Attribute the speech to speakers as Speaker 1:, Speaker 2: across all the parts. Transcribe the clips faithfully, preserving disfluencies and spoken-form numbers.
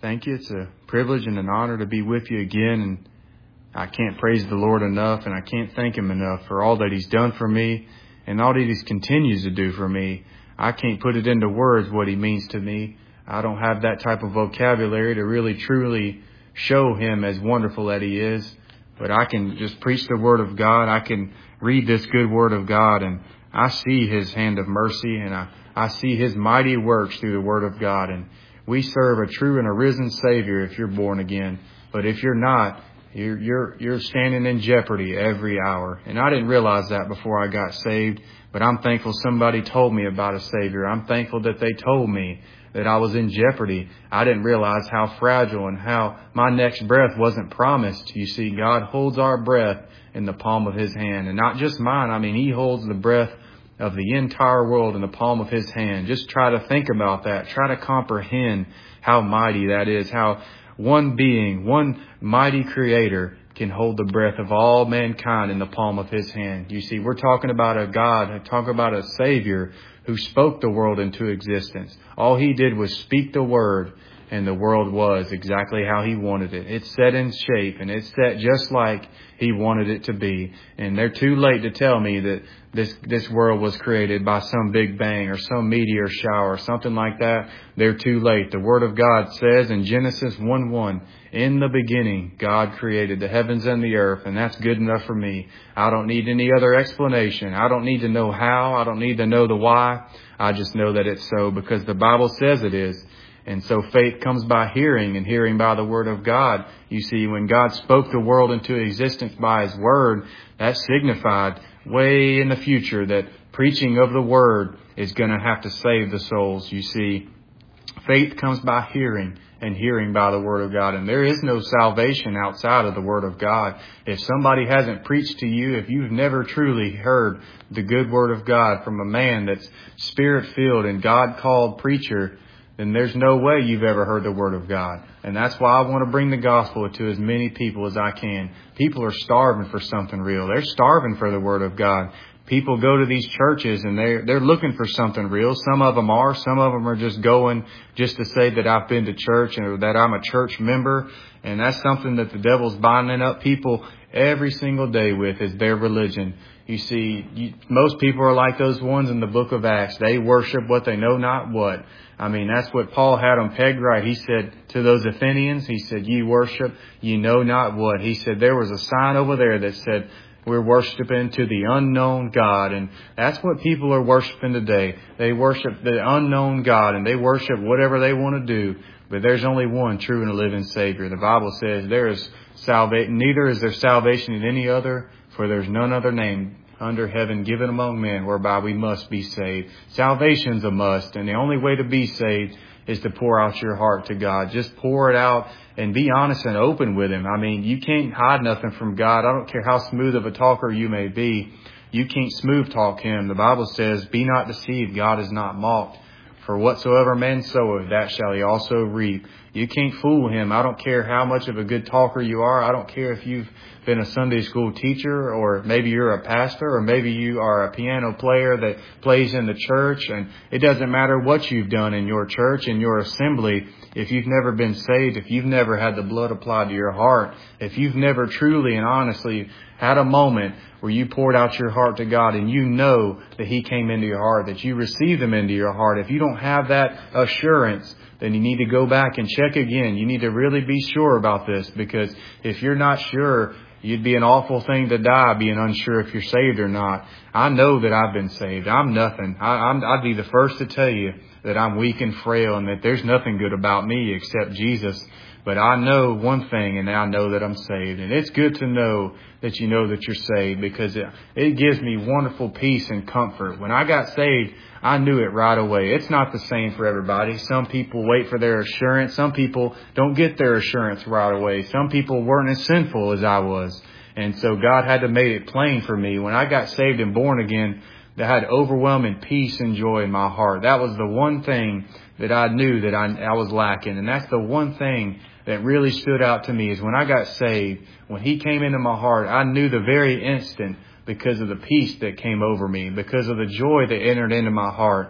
Speaker 1: thank you. It's a privilege and an honor to be with you again. And I can't praise the Lord enough, and I can't thank Him enough for all that He's done for me and all that He continues to do for me. I can't put it into words what He means to me. I don't have that type of vocabulary to really truly show Him as wonderful that He is. But I can just preach the Word of God. I can read this good Word of God, and I see His hand of mercy, and I, I see His mighty works through the Word of God. And we serve a true and a risen Savior if you're born again. But if you're not, you're, you're, you're standing in jeopardy every hour. And I didn't realize that before I got saved. But I'm thankful somebody told me about a Savior. I'm thankful that they told me that I was in jeopardy. I didn't realize how fragile and how my next breath wasn't promised. You see, God holds our breath in the palm of His hand. And not just mine. I mean, He holds the breath of the entire world in the palm of His hand. Just try to think about that. Try to comprehend how mighty that is. How one being, one mighty Creator can hold the breath of all mankind in the palm of His hand. You see, we're talking about a God, talk about a Savior who spoke the world into existence. All He did was speak the word, and the world was exactly how He wanted it. It's set in shape, and it's set just like He wanted it to be. And they're too late to tell me that this this world was created by some big bang or some meteor shower or something like that. They're too late. The Word of God says in Genesis one one, in the beginning, God created the heavens and the earth, and that's good enough for me. I don't need any other explanation. I don't need to know how. I don't need to know the why. I just know that it's so because the Bible says it is. And so faith comes by hearing, and hearing by the Word of God. You see, when God spoke the world into existence by His Word, that signified way in the future that preaching of the Word is going to have to save the souls. You see, faith comes by hearing, and hearing by the Word of God. And there is no salvation outside of the Word of God. If somebody hasn't preached to you, if you've never truly heard the good Word of God from a man that's Spirit-filled and God-called preacher, then there's no way you've ever heard the Word of God. And that's why I want to bring the gospel to as many people as I can. People are starving for something real. They're starving for the Word of God. People go to these churches and they're, they're looking for something real. Some of them are. Some of them are just going just to say that I've been to church or that I'm a church member. And that's something that the devil's binding up people every single day with, is their religion. You see, you, most people are like those ones in the book of Acts. They worship what they know not what. I mean, that's what Paul had them pegged right. He said to those Athenians, he said, ye worship, ye know not what. He said there was a sign over there that said, we're worshiping to the unknown God. And that's what people are worshiping today. They worship the unknown God, and they worship whatever they want to do. But there's only one true and living Savior. The Bible says there is salvation, neither is there salvation in any other, for there's none other name under heaven given among men whereby we must be saved. Salvation's a must, and the only way to be saved is to pour out your heart to God. Just pour it out and be honest and open with Him. I mean, you can't hide nothing from God. I don't care how smooth of a talker you may be. You can't smooth talk Him. The Bible says, be not deceived. God is not mocked. For whatsoever man soweth, that shall he also reap. You can't fool Him. I don't care how much of a good talker you are. I don't care if you've been a Sunday school teacher, or maybe you're a pastor, or maybe you are a piano player that plays in the church. And it doesn't matter what you've done in your church, in your assembly. If you've never been saved, if you've never had the blood applied to your heart, if you've never truly and honestly had a moment where you poured out your heart to God and you know that He came into your heart, that you received Him into your heart, if you don't have that assurance, then you need to go back and check again. You need to really be sure about this, because if you're not sure, you'd be an awful thing to die being unsure if you're saved or not. I know that I've been saved. I'm nothing. I, I'm, I'd be the first to tell you that I'm weak and frail and that there's nothing good about me except Jesus. But I know one thing, and I know that I'm saved. And it's good to know that you know that you're saved, because it, it gives me wonderful peace and comfort. When I got saved, I knew it right away. It's not the same for everybody. Some people wait for their assurance. Some people don't get their assurance right away. Some people weren't as sinful as I was. And so God had to make it plain for me. When I got saved and born again, that had overwhelming peace and joy in my heart. That was the one thing that I knew that I, I was lacking. And that's the one thing that really stood out to me, is when I got saved, when He came into my heart, I knew the very instant, because of the peace that came over me, because of the joy that entered into my heart.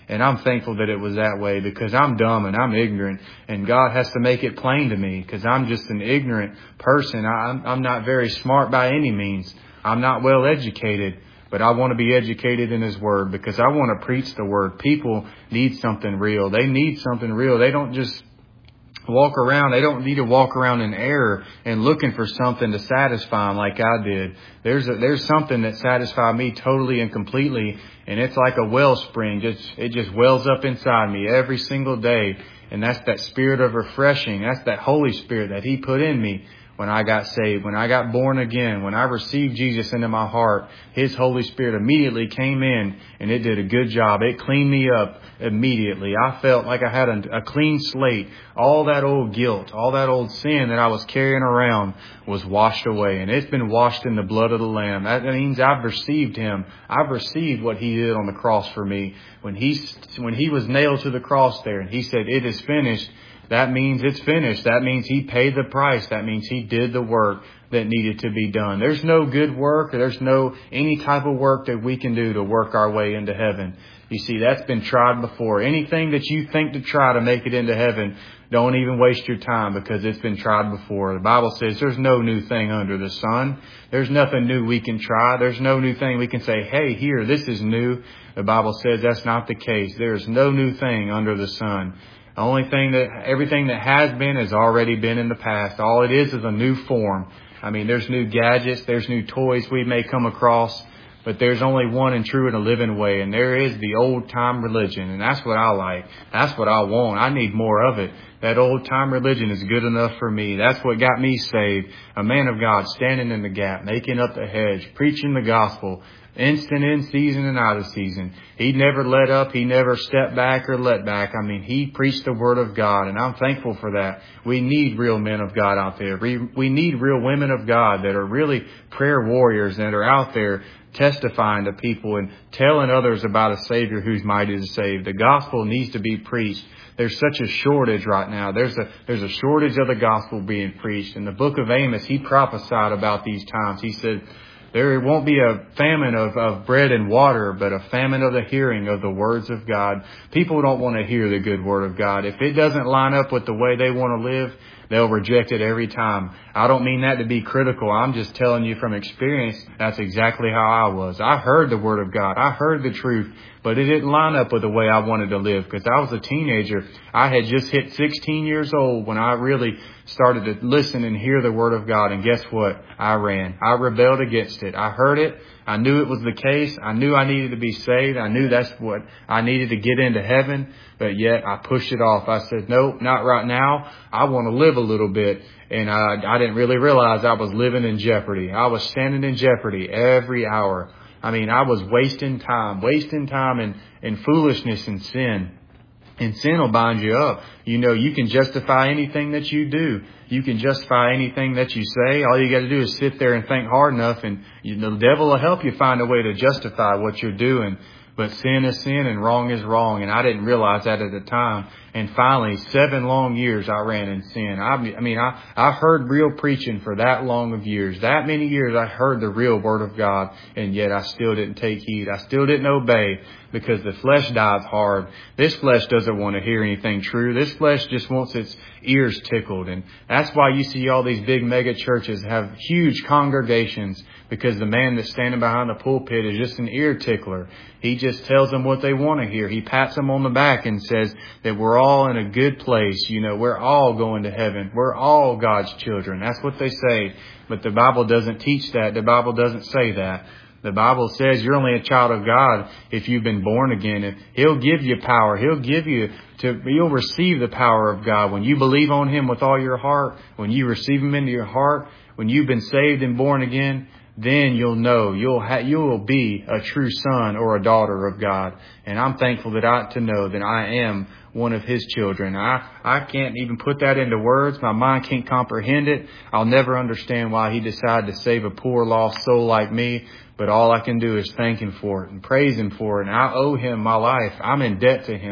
Speaker 1: And I'm thankful that it was that way, because I'm dumb and I'm ignorant, and God has to make it plain to me, because I'm just an ignorant person. I'm, I'm not very smart by any means. I'm not well educated, but I want to be educated in His Word, because I want to preach the Word. People need something real. They need something real. They don't just walk around. They don't need to walk around in error and looking for something to satisfy them like I did. There's a, there's something that satisfied me totally and completely, and it's like a wellspring. Just it just wells up inside me every single day, and that's that spirit of refreshing. That's that Holy Spirit that He put in me when I got saved, when I got born again, when I received Jesus into my heart. His Holy Spirit immediately came in, and it did a good job. It cleaned me up immediately. I felt like I had a, a clean slate. All that old guilt, all that old sin that I was carrying around was washed away, and it's been washed in the blood of the Lamb. That means I've received Him. I've received what He did on the cross for me. When He, when He was nailed to the cross there, and He said, "It is finished," that means it's finished. That means He paid the price. That means He did the work that needed to be done. There's no good work, or there's no any type of work that we can do to work our way into heaven. You see, that's been tried before. Anything that you think to try to make it into heaven, don't even waste your time, because it's been tried before. The Bible says there's no new thing under the sun. There's nothing new we can try. There's no new thing we can say, "Hey, here, this is new." The Bible says that's not the case. There's no new thing under the sun. The only thing that, everything that has been has already been in the past. All it is is a new form. I mean, there's new gadgets, there's new toys we may come across, but there's only one and true and a living way, and there is the old time religion, and that's what I like. That's what I want. I need more of it. That old time religion is good enough for me. That's what got me saved. A man of God standing in the gap, making up the hedge, preaching the gospel, instant in season and out of season. He never let up. He never stepped back or let back. I mean, he preached the Word of God, and I'm thankful for that. We need real men of God out there. We, we need real women of God that are really prayer warriors, that are out there testifying to people and telling others about a Savior who's mighty to save. The gospel needs to be preached. There's such a shortage right now. There's a there's a shortage of the gospel being preached. In the book of Amos, he prophesied about these times. He said, there won't be a famine of, of bread and water, but a famine of the hearing of the words of God. People don't want to hear the good Word of God. If it doesn't line up with the way they want to live, they'll reject it every time. I don't mean that to be critical. I'm just telling you from experience, that's exactly how I was. I heard the Word of God. I heard the truth, but it didn't line up with the way I wanted to live, because I was a teenager. I had just hit sixteen years old when I really started to listen and hear the Word of God. And guess what? I ran. I rebelled against it. I heard it. I knew it was the case. I knew I needed to be saved. I knew that's what I needed to get into heaven. But yet I pushed it off. I said, nope, not right now. I want to live a little bit. And I, I didn't really realize I was living in jeopardy. I was standing in jeopardy every hour. I mean, I was wasting time, wasting time in, in foolishness and sin. And sin will bind you up. You know, you can justify anything that you do. You can justify anything that you say. All you got to do is sit there and think hard enough, and you, the devil will help you find a way to justify what you're doing. But sin is sin and wrong is wrong. And I didn't realize that at the time. And finally, seven long years I ran in sin. I, I mean, I, I heard real preaching for that long of years. That many years I heard the real Word of God. And yet I still didn't take heed. I still didn't obey, because the flesh dies hard. This flesh doesn't want to hear anything true. This flesh just wants its ears tickled. And that's why you see all these big mega churches have huge congregations, because the man that's standing behind the pulpit is just an ear tickler. He just tells them what they want to hear. He pats them on the back and says that we're all in a good place. You know, we're all going to heaven. We're all God's children. That's what they say. But the Bible doesn't teach that. The Bible doesn't say that. The Bible says you're only a child of God if you've been born again. And He'll give you power. He'll give you to, you'll receive the power of God. When you believe on Him with all your heart, when you receive Him into your heart, when you've been saved and born again, then you'll know, you'll ha- you'll be a true son or a daughter of God. And I'm thankful that I to know that I am one of His children. I, I can't even put that into words. My mind can't comprehend it. I'll never understand why He decided to save a poor lost soul like me. But all I can do is thank Him for it and praise Him for it. And I owe Him my life. I'm in debt to Him.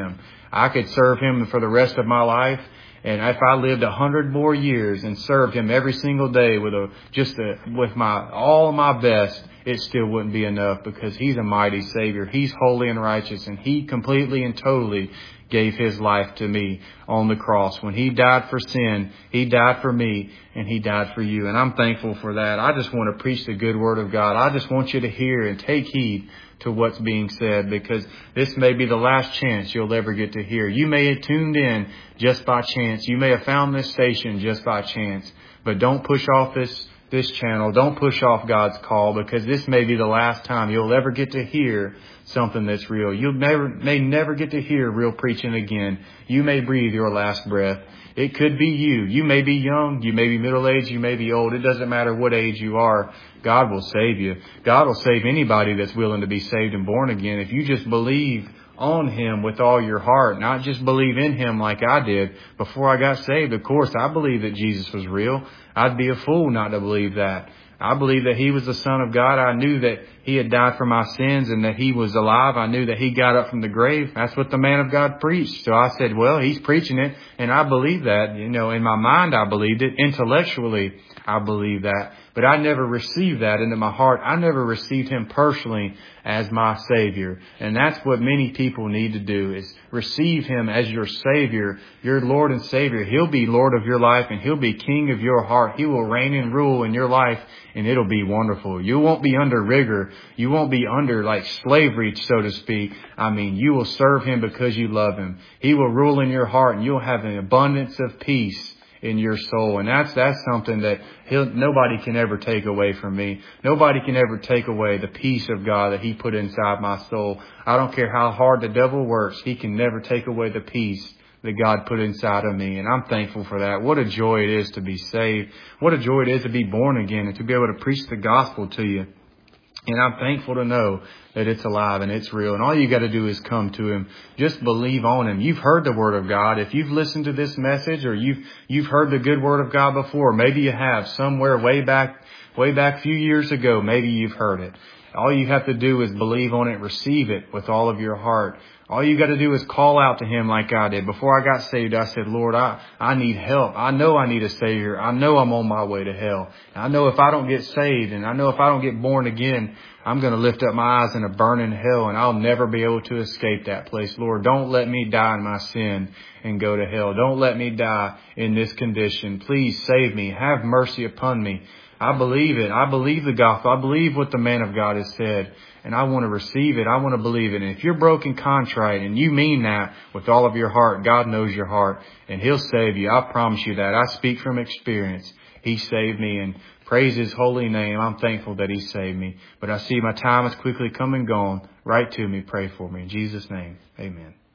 Speaker 1: I could serve Him for the rest of my life. And if I lived a hundred more years and served Him every single day with a, just a, with my, all my best, it still wouldn't be enough, because He's a mighty Savior. He's holy and righteous, and He completely and totally gave His life to me on the cross. When He died for sin, He died for me, and He died for you. And I'm thankful for that. I just want to preach the good Word of God. I just want you to hear and take heed to what's being said, because this may be the last chance you'll ever get to hear. You may have tuned in just by chance. You may have found this station just by chance. But don't push off this this channel. Don't push off God's call, because this may be the last time you'll ever get to hear something that's real. You never may never get to hear real preaching again. You may breathe your last breath. It could be you. You may be young. You may be middle-aged. You may be old. It doesn't matter what age you are. God will save you. God will save anybody that's willing to be saved and born again. If you just believe on Him with all your heart, not just believe in Him like I did before I got saved. Of course, I believe that Jesus was real. I'd be a fool not to believe that. I believe that He was the Son of God. I knew that He had died for my sins and that He was alive. I knew that He got up from the grave. That's what the man of God preached. So I said, well, He's preaching it, and I believe that. You know, in my mind, I believed it. Intellectually, I believe that. But I never received that into my heart. I never received Him personally as my Savior. And that's what many people need to do, is receive Him as your Savior, your Lord and Savior. He'll be Lord of your life, and He'll be King of your heart. He will reign and rule in your life, and it'll be wonderful. You won't be under rigor. You won't be under like slavery, so to speak. I mean, you will serve Him because you love Him. He will rule in your heart, and you'll have an abundance of peace in your soul. And that's, that's something that he'll, nobody can ever take away from me. Nobody can ever take away the peace of God that He put inside my soul. I don't care how hard the devil works. He can never take away the peace that God put inside of me. And I'm thankful for that. What a joy it is to be saved. What a joy it is to be born again and to be able to preach the gospel to you. And I'm thankful to know that it's alive and it's real. And all you got to do is come to Him. Just believe on Him. You've heard the Word of God. If you've listened to this message, or you've you've heard the good Word of God before, maybe you have somewhere way back, way back a few years ago, maybe you've heard it. All you have to do is believe on it, receive it with all of your heart. All you got to do is call out to Him like I did. Before I got saved, I said, Lord, I, I need help. I know I need a Savior. I know I'm on my way to hell. I know if I don't get saved, and I know if I don't get born again, I'm going to lift up my eyes in a burning hell, and I'll never be able to escape that place. Lord, don't let me die in my sin and go to hell. Don't let me die in this condition. Please save me. Have mercy upon me. I believe it. I believe the gospel. I believe what the man of God has said. And I want to receive it. I want to believe it. And if you're broken, contrite, and you mean that with all of your heart, God knows your heart, and He'll save you. I promise you that. I speak from experience. He saved me, and praise His holy name. I'm thankful that He saved me. But I see my time is quickly come and gone. Write to me. Pray for me. In Jesus' name, amen.